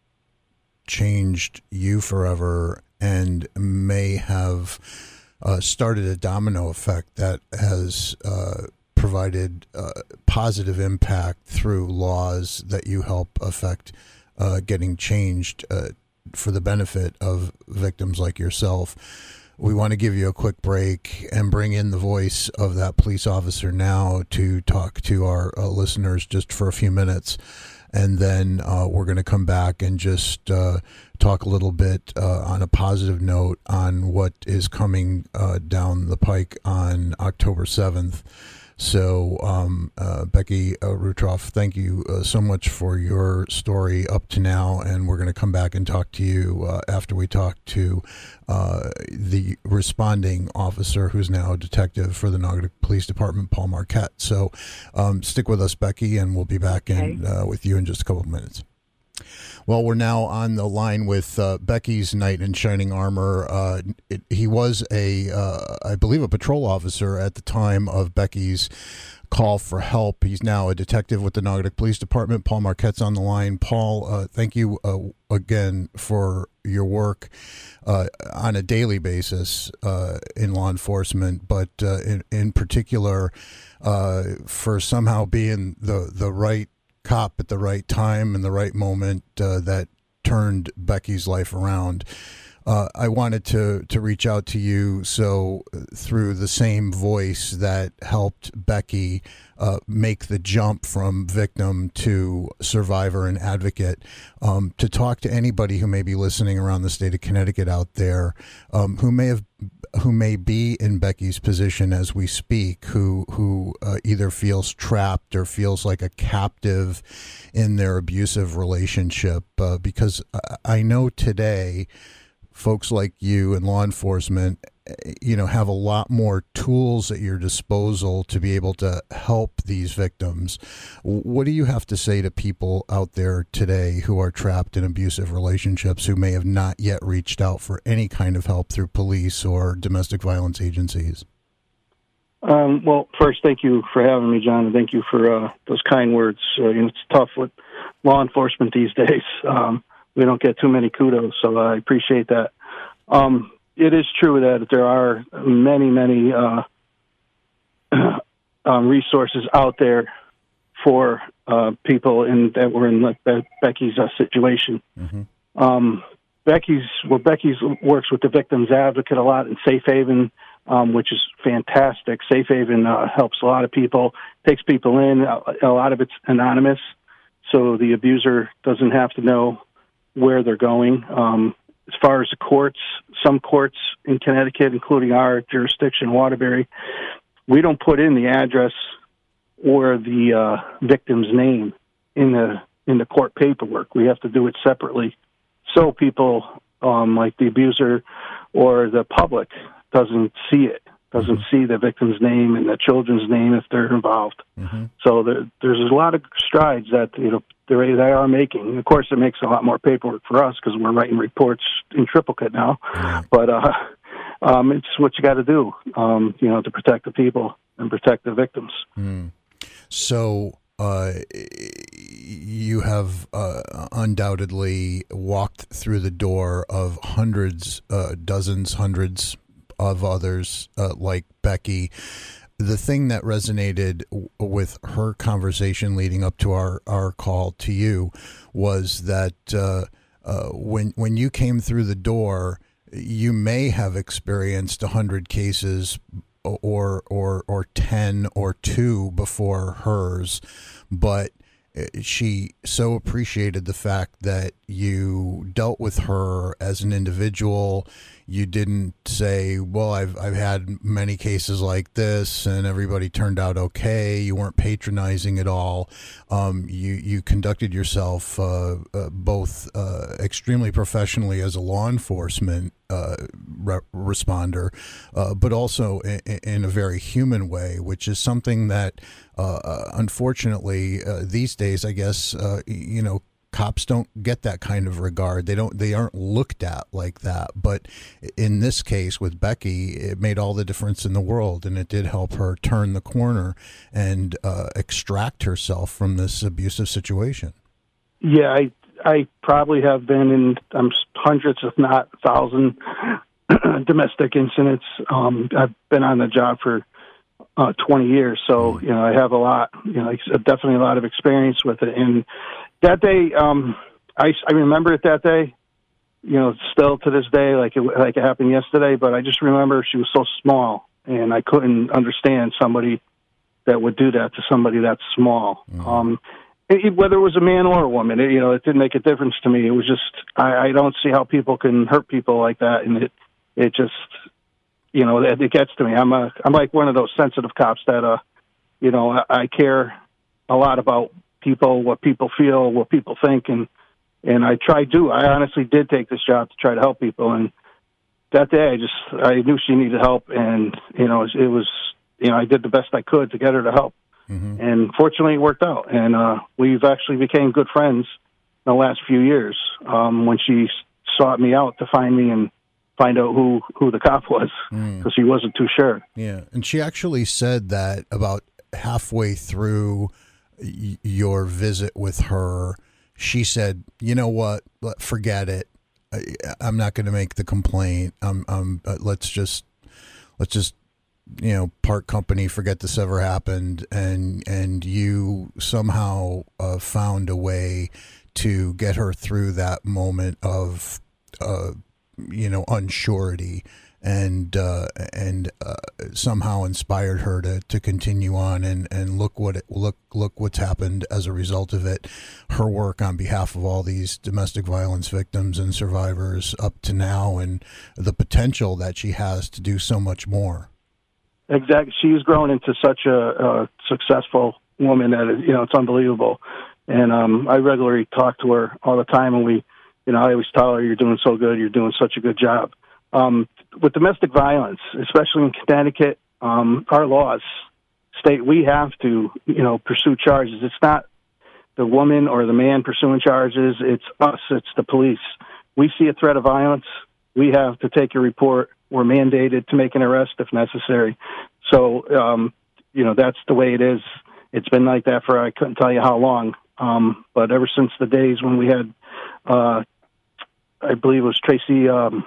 changed you forever, and may have uh, started a domino effect that has uh, provided uh, positive impact through laws that you help affect uh, getting changed uh, for the benefit of victims like yourself. We want to give you a quick break and bring in the voice of that police officer now to talk to our uh, listeners just for a few minutes. And then uh, we're going to come back and just uh, talk a little bit uh, on a positive note on what is coming uh, down the pike on October seventh. So, um, uh, Becky uh, Rutroff, thank you uh, so much for your story up to now, and we're going to come back and talk to you uh, after we talk to uh, the responding officer, who's now a detective for the Naugatuck Police Department, Paul Marquette. So, um, stick with us, Becky, and we'll be back in, uh, with you in just a couple of minutes. Well, we're now on the line with uh, Becky's knight in shining armor. Uh, it, he was a, uh, I believe, a patrol officer at the time of Becky's call for help. He's now a detective with the Naugatuck Police Department. Paul Marquette's on the line. Paul, uh, thank you uh, again for your work uh, on a daily basis uh, in law enforcement, but uh, in, in particular uh, for somehow being the, the right cop at the right time and the right moment uh, that turned Becky's life around. Uh, I wanted to, to reach out to you so through the same voice that helped Becky uh, make the jump from victim to survivor and advocate, um, to talk to anybody who may be listening around the state of Connecticut out there, um, who may have who may be in Becky's position as we speak, who who uh, either feels trapped or feels like a captive in their abusive relationship. Uh, because I know today, folks like you in law enforcement, you know, have a lot more tools at your disposal to be able to help these victims. What do you have to say to people out there today who are trapped in abusive relationships, who may have not yet reached out for any kind of help through police or domestic violence agencies? Um, well, first, thank you for having me, John, and thank you for uh, those kind words. Uh, you know, it's tough with law enforcement these days. Um, we don't get too many kudos, so I appreciate that. Um, it is true that there are many, many uh, um, resources out there for uh, people in, that were in Be- Becky's uh, situation. Mm-hmm. Um, Becky's well, Becky's works with the Victims Advocate a lot in Safe Haven, um, which is fantastic. Safe Haven uh, helps a lot of people, takes people in. A, a lot of it's anonymous, so the abuser doesn't have to know where they're going. Um, as far as the courts, some courts in Connecticut, including our jurisdiction, Waterbury, we don't put in the address or the uh, victim's name in the in the court paperwork. We have to do it separately, so people um, like the abuser or the public doesn't see it, doesn't mm-hmm. see the victim's name and the children's name if they're involved. Mm-hmm. So there, there's a lot of strides that you know they are making. And of course, it makes a lot more paperwork for us because we're writing reports in triplicate now. Mm-hmm. But uh, um, it's what you got to do, um, you know, to protect the people and protect the victims. Mm. So uh, you have uh, undoubtedly walked through the door of hundreds, uh, dozens, hundreds of others uh, like Becky. The thing that resonated w- with her conversation leading up to our, our call to you was that uh, uh, when when you came through the door, you may have experienced a hundred cases or or or ten or two before hers, but she so appreciated the fact that you dealt with her as an individual. You didn't say, well, I've I've had many cases like this and everybody turned out okay. You weren't patronizing at all. Um, you, you conducted yourself uh, uh, both uh, extremely professionally as a law enforcement uh, re- responder, uh, but also in, in a very human way, which is something that, uh, unfortunately, uh, these days, I guess, uh, you know, cops don't get that kind of regard. They don't, they aren't looked at like that. But in this case with Becky, it made all the difference in the world, and it did help her turn the corner and uh, extract herself from this abusive situation. Yeah, I I probably have been in um, hundreds, if not thousand, domestic incidents. Um, I've been on the job for uh, twenty years, so you know I have a lot, you know, definitely a lot of experience with it. And that day, um, I, I remember it that day, you know, still to this day, like it, like it happened yesterday, but I just remember she was so small, and I couldn't understand somebody that would do that to somebody that's small. Mm-hmm. Um, it, whether it was a man or a woman, it, you know, it didn't make a difference to me. It was just, I, I don't see how people can hurt people like that, and it, it just, you know, it, it gets to me. I'm a, I'm like one of those sensitive cops that, uh, you know, I, I care a lot about people, what people feel, what people think, and and I try to. I honestly did take this job to try to help people, and that day I just I knew she needed help, and you know it was you know I did the best I could to get her to help, mm-hmm. and fortunately it worked out, and uh, we've actually became good friends in the last few years. Um, when she sought me out to find me and find out who who the cop was, because mm. she wasn't too sure. Yeah, and she actually said that about halfway through your visit with her, she said, you know what, forget it. I, I'm not going to make the complaint. I'm, I'm, let's just, let's just, you know, part company, forget this ever happened. And, and you somehow uh, found a way to get her through that moment of, uh, you know, unsurety, and uh, and uh, somehow inspired her to, to continue on, and, and look what it, look look what's happened as a result of it. Her work on behalf of all these domestic violence victims and survivors up to now, and the potential that she has to do so much more. Exactly, she's grown into such a, a successful woman that you know it's unbelievable. And um, I regularly talk to her all the time, and we, you know, I always tell her, "You're doing so good. You're doing such a good job." Um, with domestic violence, especially in Connecticut, um, our laws state we have to, you know, pursue charges. It's not the woman or the man pursuing charges. It's us. It's the police. We see a threat of violence, we have to take a report. We're mandated to make an arrest if necessary. So, um, you know, that's the way it is. It's been like that for I couldn't tell you how long. Um, but ever since the days when we had, uh, I believe it was Tracy. Um,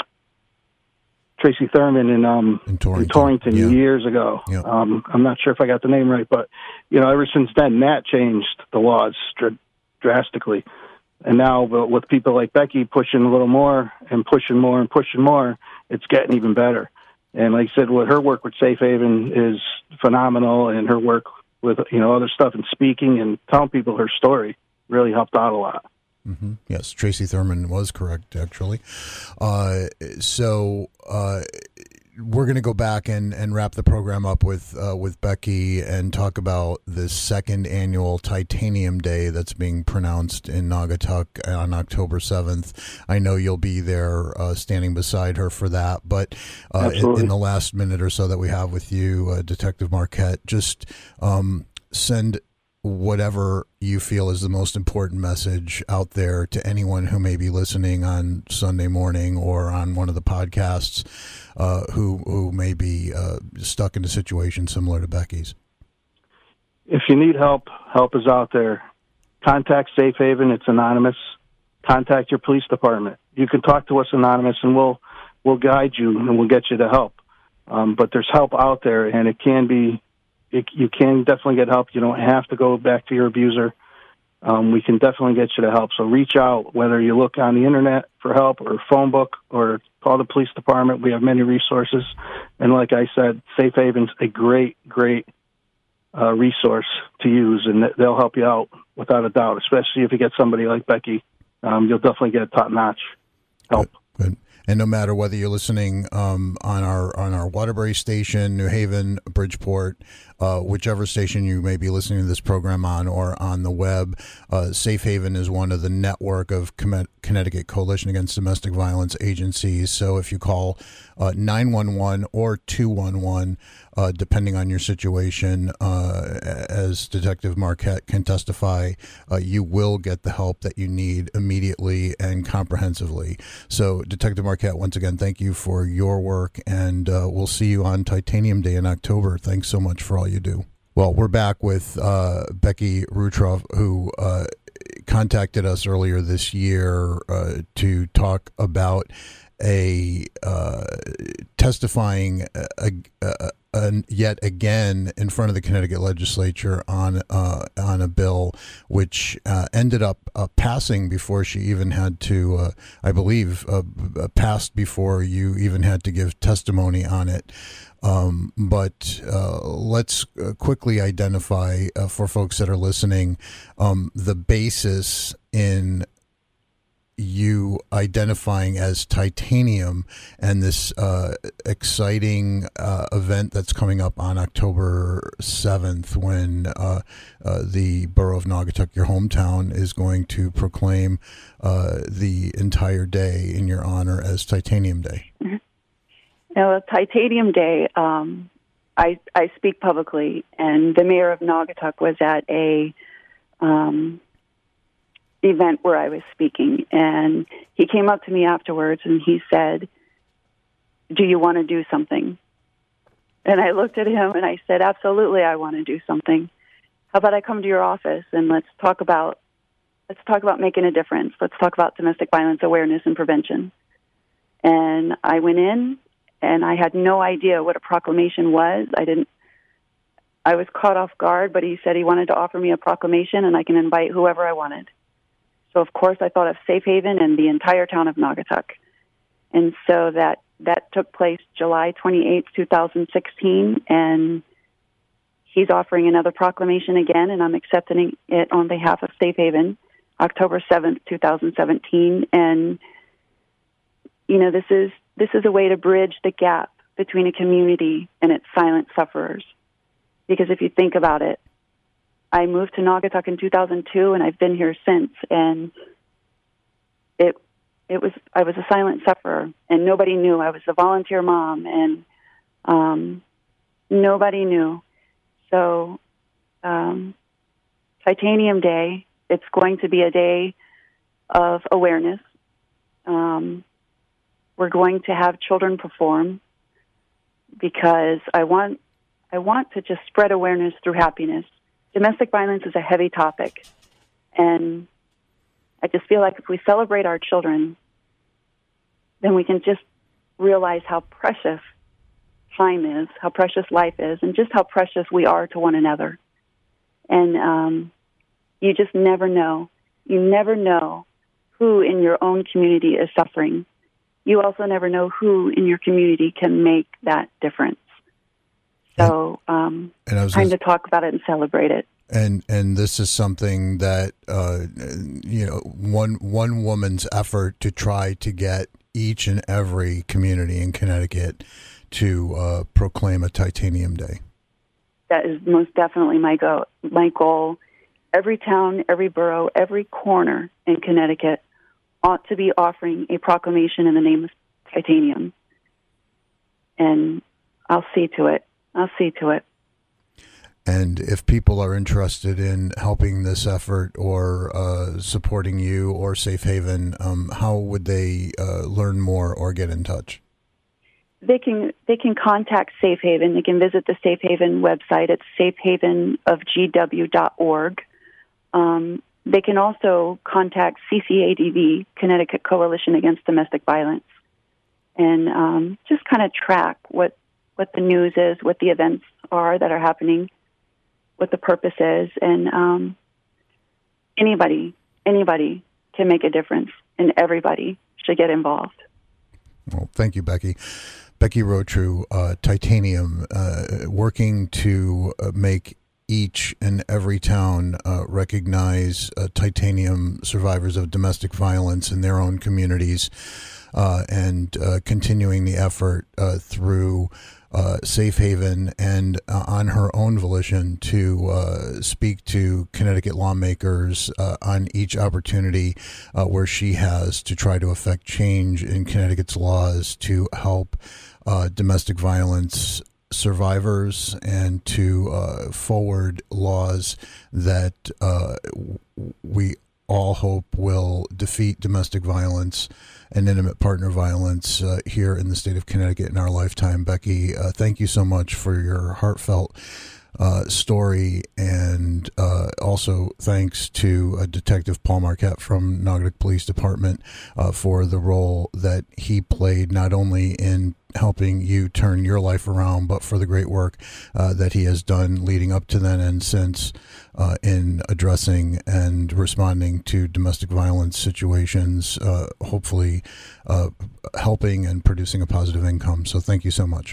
Tracy Thurman in, um, in Torrington, in Torrington yeah. years ago. Yeah. Um, I'm not sure if I got the name right, but, you know, ever since then, that changed the laws dr- drastically. And now with people like Becky pushing a little more and pushing more and pushing more, it's getting even better. And like I said, what her work with Safe Haven is phenomenal, and her work with, you know, other stuff and speaking and telling people her story really helped out a lot. Mm-hmm. Yes, Tracy Thurman was correct, actually. Uh, so uh, we're going to go back and, and wrap the program up with uh, with Becky and talk about the second annual Titanium Day that's being pronounced in Naugatuck on October seventh. I know you'll be there uh, standing beside her for that. But uh, in, in the last minute or so that we have with you, uh, Detective Marquette, just um, send whatever you feel is the most important message out there to anyone who may be listening on Sunday morning or on one of the podcasts uh, who who may be uh, stuck in a situation similar to Becky's. If you need help, help is out there. Contact Safe Haven. It's anonymous. Contact your police department. You can talk to us anonymous, and we'll we'll guide you and we'll get you the help. Um, but there's help out there, and it can be It, you can definitely get help. You don't have to go back to your abuser. um, we can definitely get you to help. So reach out, whether you look on the internet for help or phone book or call the police department. We have many resources. And like I said, Safe Haven's a great, great uh, resource to use, and they'll help you out without a doubt, especially if you get somebody like Becky. Um, you'll definitely get top-notch help. Good. Good. And no matter whether you're listening um, on our on our Waterbury station, New Haven, Bridgeport, uh, whichever station you may be listening to this program on, or on the web, uh, Safe Haven is one of the network of Connecticut Coalition Against Domestic Violence agencies. So if you call uh, nine one one or two one one, uh, depending on your situation, uh, as Detective Marquette can testify, uh, you will get the help that you need immediately and comprehensively. So, Detective Marquette, once again, thank you for your work, and uh, we'll see you on Titanium Day in October. Thanks so much for all you do. Well, we're back with uh, Becky Rutroff, who uh, contacted us earlier this year uh, to talk about a uh, testifying uh, uh, uh, yet again in front of the Connecticut legislature on uh, on a bill which uh, ended up uh, passing before she even had to, uh, I believe, uh, passed before you even had to give testimony on it. Um, but uh, let's uh, quickly identify uh, for folks that are listening um, the basis in you identifying as Titanium and this uh, exciting uh, event that's coming up on October seventh when uh, uh, the borough of Naugatuck, your hometown, is going to proclaim uh, the entire day in your honor as Titanium Day. Mm-hmm. Now, Titanium Day, um, I, I speak publicly, and the mayor of Naugatuck was at a um, event where I was speaking, and he came up to me afterwards and he said, "Do you want to do something?" And I looked at him and I said, "Absolutely, I want to do something. How about I come to your office and let's talk about let's talk about making a difference. Let's talk about domestic violence awareness and prevention." And I went in, and I had no idea what a proclamation was. I didn't. I was caught off guard, but he said he wanted to offer me a proclamation, and I can invite whoever I wanted. So, of course, I thought of Safe Haven and the entire town of Naugatuck. And so that, that took place July twenty-eighth, twenty sixteen, and he's offering another proclamation again, and I'm accepting it on behalf of Safe Haven, October seventh, twenty seventeen. And, you know, this is this is a way to bridge the gap between a community and its silent sufferers. Because if you think about it, I moved to Naugatuck in two thousand two, and I've been here since. And it it was I was a silent sufferer, and nobody knew. I was a volunteer mom, and um, nobody knew. So, um, Titanium Day, it's going to be a day of awareness. Um, we're going to have children perform because I want I want to just spread awareness through happiness. Domestic violence is a heavy topic, and I just feel like if we celebrate our children, then we can just realize how precious time is, how precious life is, and just how precious we are to one another. And um, you just never know. You never know who in your own community is suffering. You also never know who in your community can make that difference. So, um, and I was trying to talk about it and celebrate it. And and this is something that uh, you know one one woman's effort to try to get each and every community in Connecticut to uh, proclaim a Titanium Day. That is most definitely my go my goal. Every town, every borough, every corner in Connecticut ought to be offering a proclamation in the name of Titanium, and I'll see to it. I'll see to it. And if people are interested in helping this effort or uh, supporting you or Safe Haven, um, how would they uh, learn more or get in touch? They can they can contact Safe Haven. They can visit the Safe Haven website. It's safe haven of g w dot org. Um, they can also contact C C A D V, Connecticut Coalition Against Domestic Violence, and um, just kind of track what what the news is, what the events are that are happening, what the purpose is, and um, anybody, anybody can make a difference, and everybody should get involved. Well, thank you, Becky. Becky Rotrue, uh, Titanium, uh, working to uh, make each and every town uh, recognize uh, Titanium survivors of domestic violence in their own communities, uh, and uh, continuing the effort uh, through uh, Safe Haven and uh, on her own volition to uh, speak to Connecticut lawmakers uh, on each opportunity uh, where she has to try to affect change in Connecticut's laws to help uh, domestic violence survivors and to uh, forward laws that uh, we all hope will defeat domestic violence and intimate partner violence uh, here in the state of Connecticut in our lifetime. Becky, uh, thank you so much for your heartfelt uh, story, and uh, also thanks to uh, Detective Paul Marquette from Naugatuck Police Department uh, for the role that he played not only in helping you turn your life around, but for the great work uh, that he has done leading up to then and since uh, in addressing and responding to domestic violence situations, uh, hopefully uh, helping and producing a positive income. So thank you so much.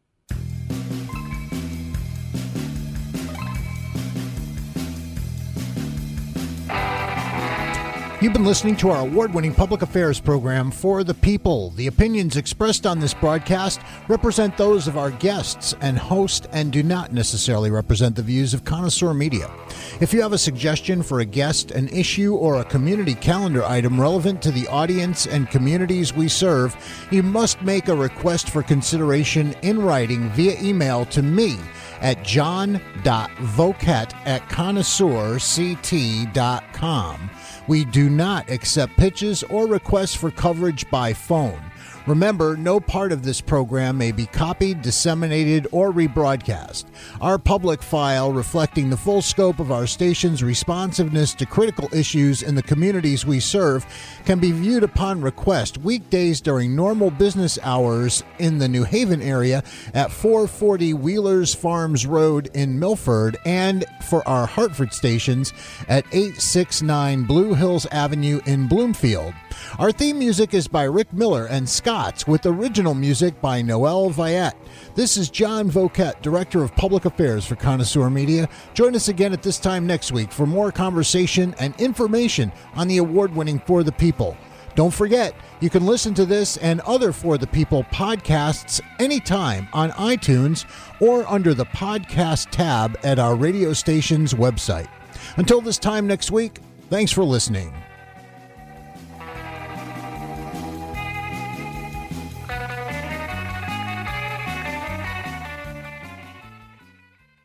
You've been listening to our award-winning public affairs program, For the People. The opinions expressed on this broadcast represent those of our guests and host and do not necessarily represent the views of Connoisseur Media. If you have a suggestion for a guest, an issue, or a community calendar item relevant to the audience and communities we serve, you must make a request for consideration in writing via email to me at john dot vocat at connoisseur c t dot com. We do not accept pitches or requests for coverage by phone. Remember, no part of this program may be copied, disseminated, or rebroadcast. Our public file, reflecting the full scope of our station's responsiveness to critical issues in the communities we serve, can be viewed upon request weekdays during normal business hours in the New Haven area at four forty Wheelers Farms Road in Milford, and for our Hartford stations at eight sixty-nine Blue Hills Avenue in Bloomfield. Our theme music is by Rick Miller and Scott's, with original music by Noel Viette. This is John Vocat, Director of Public Affairs for Connoisseur Media. Join us again at this time next week for more conversation and information on the award-winning For the People. Don't forget, you can listen to this and other For the People podcasts anytime on iTunes or under the podcast tab at our radio station's website. Until this time next week, thanks for listening.